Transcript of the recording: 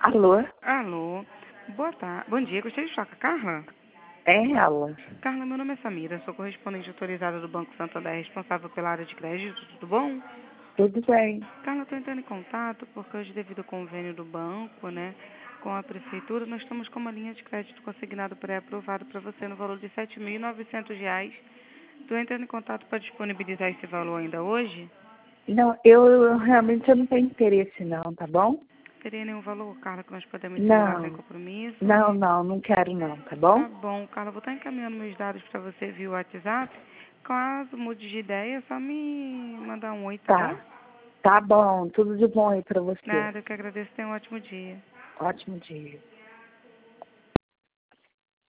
Alô? Alô, boa tarde. Bom dia, gostaria de falar com a Carla? É ela. Carla, meu nome é Samira, sou correspondente autorizada do Banco Santander, responsável pela área de crédito, tudo bom? Tudo bem. Carla, estou entrando em contato porque hoje, devido ao convênio do banco, né, com a prefeitura, nós estamos com uma linha de crédito consignado pré-aprovado para você no valor de R$ 7.900. Estou entrando em contato para disponibilizar esse valor ainda hoje? Não, eu realmente não tenho interesse não, tá bom? Teria nenhum valor, Carla, que nós podemos simular sem Não, compromisso? não quero não, tá Tá bom? bom, Carla, vou estar encaminhando meus dados para você via WhatsApp. Caso mude de ideia, é só me mandar um oi, tá bom? Tá bom, tudo de bom aí pra você. Nada, eu que agradeço. Tenha um ótimo dia. Ótimo dia.